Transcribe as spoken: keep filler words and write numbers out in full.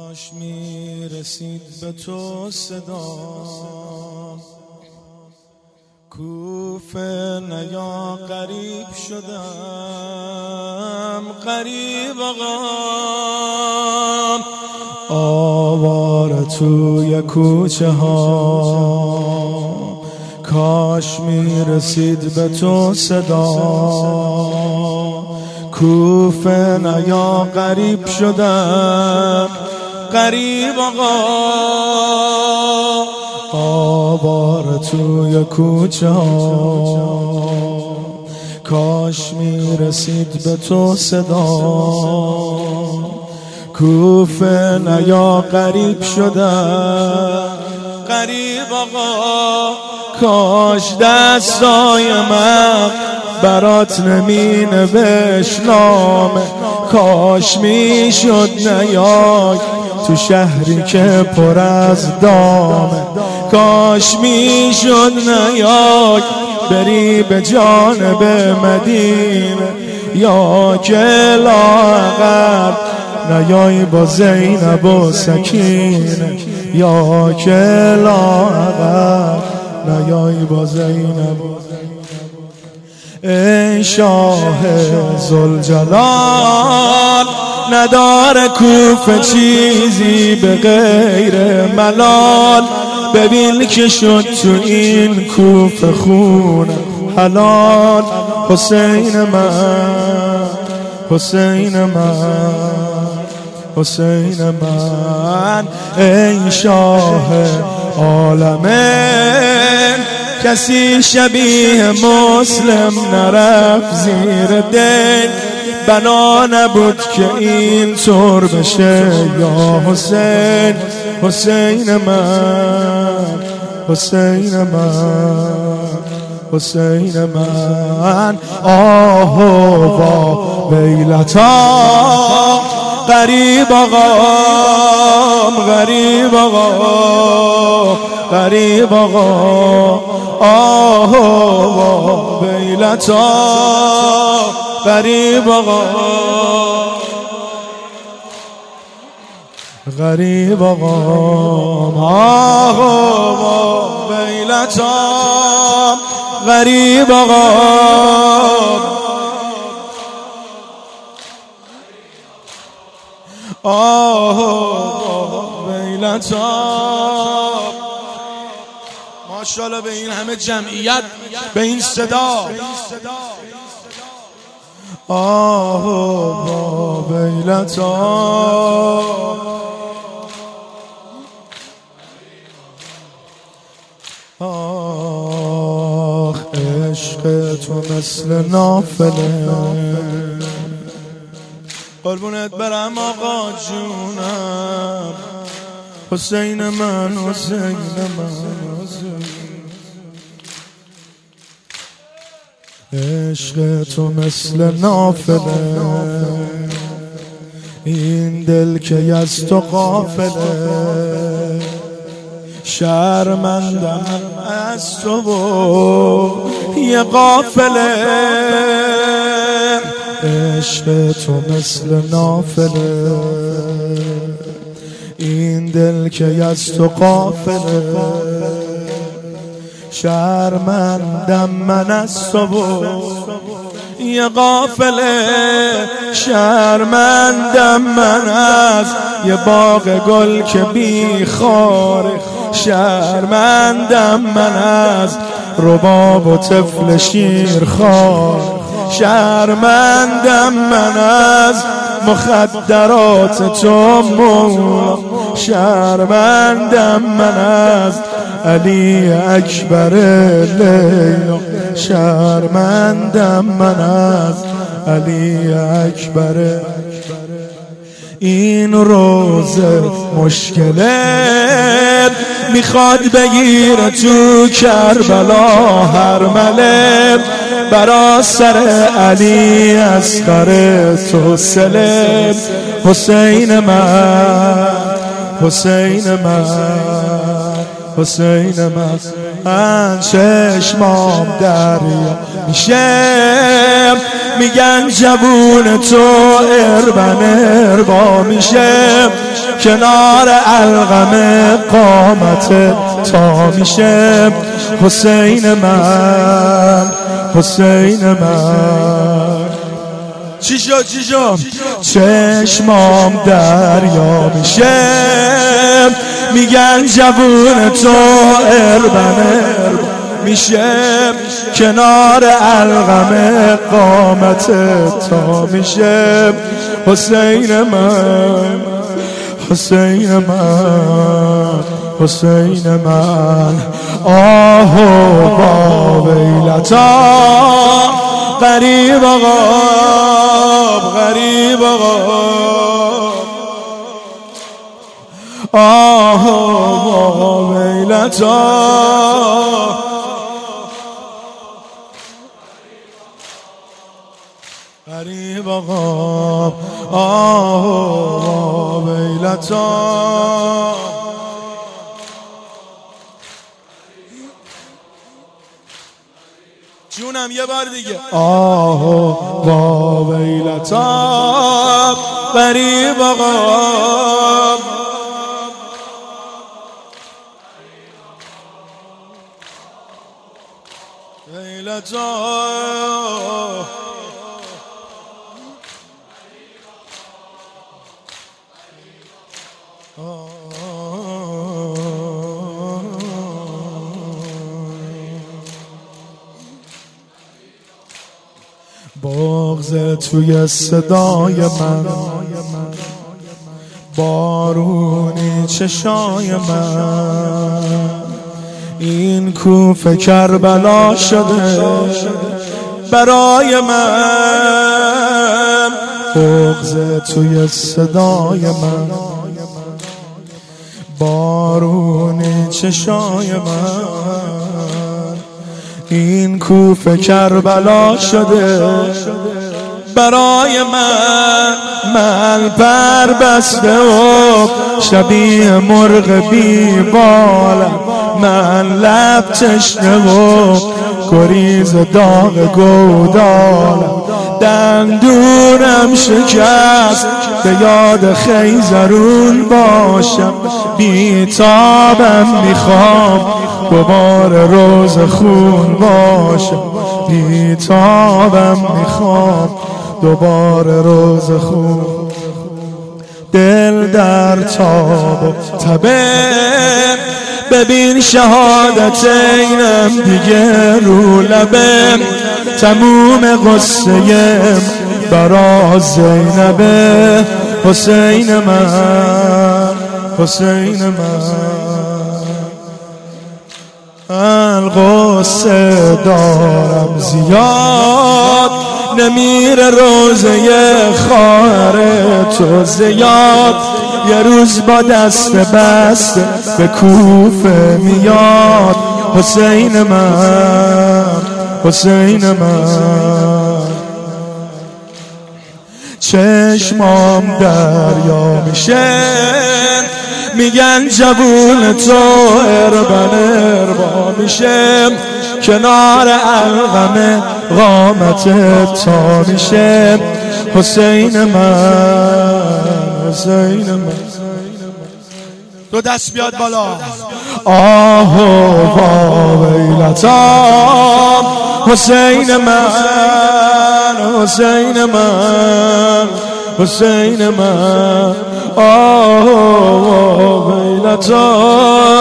کاش میرسید به تو صدا کوفه نیا غریب شدم غریب آقا آواره توی کوچه ها کاش میرسید به تو صدا کوفه نیا غریب شدم غریب آقا آواره توی کوچه ها کاش میرسید به تو صدا کوفه نیا غریب شدم غریب آقا کاش دستای من برات نمی نوشت نامه کاش میشد نیای تو شهری که پر از دامه کاش میشد نیای بری به جانب مدینه یا که لاغر نیای با زینب و سکینه یا که لاغر نیای با زینب و ای شاه ذوالجلال نداره کوفه چیزی به غیر ملال ببین که شد تو این کوفه خون حلال حسین من حسین من حسین من ای شاه عالمین کسی شبیه مسلم نرفت زیر دین بنا نبود که این طور بشه یا حسین حسین من حسین من حسین من آه و ویلتا غریب آقام غریب آقا غریب آقا آه و ویلتا غریب آقا غریب آقا آه و ویلتا غریب آقا آه ویلتا ماشاءالله به این همه جمعیت به این صدا آه ویلتا آخ عشق تو مثل نافله قربونت برم آقا جونم حسین من حسین من عشق تو مثل نافله این دل که از تو غافله شرمندم از تو و یه غافله عشق تو مثل نافله این دل که از تو غافله شرمندم من از تو و یه غافله شرمندم من از یه باغ گل که بی خاره شرمندم من از رباب و طفل شیرخوار شرمندم من از مخدرات تو مولا شرمندم من از علی اکبر لیلا شرمندم من از علی اکبر این روزه مشکلت میخواد بگیره تو کربلا هر ملت برا سر علی اصغر تو سلم حسین من حسین من حسین من. من چشمام دریا میشه، میگن جوون تو اربن اربا میشه، کنار القم قامت تا میشه. حسین من، حسین من. چی شد چی شد؟ چشمام دریا میشه، میگن جوون تو اربن اربا میشه، کنار القم قامت تا میشه. حسین من، حسین من، حسین من. آه با ویلتا غریب آقا، غریب آقا. آه با ویلتا غریب آقا. آه ویلتا. جونم یه بار دیگه. آه با ویلتا غریب آقا. ویلتا بغض توی صدای من، بارونی چشای من، این کوفه کربلا شده برای من. بغض توی صدای من، بارونی چشای من، این کوفه کربلا شده برای من. من پر بسته و شبیه مرغ بی بالم، من لب تشنه و گریز داغ گودالم، دندونم شکست به یاد خیزرون باشم، بیتابم میخوام دوباره روز خون باشم، بیتابم میخوام دوباره روز خون. دل در تاب و تبه، ببین شهادت اینم دیگه رو لبه، تموم قصه برا زینبه. حسین من، حسین من. القصه دارم زیاد، نمیره روزه خواهر تو زیاد، یه روز با دست بست به کوفه میاد. حسین من، حسین من. چشمام دریا میشه، میگن جوون تو اربن اربا میشه، کنار القم قامت تا میشه. حسین من، حسین من. دو دست بیاد بالا. آه با ویلتا حسین من، حسین من، حسین من. آه ویلتا